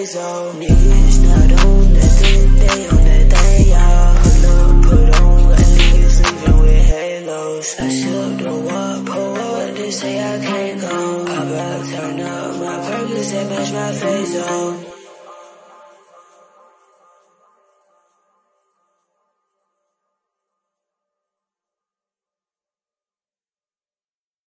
face on. Niggas not on that thing, they on that thing, y'all. Pull up, put on, got niggas leaving with halos. I still don't walk, pull up, they say I can't go. Pop out, turn up, my Perkins that match my face on.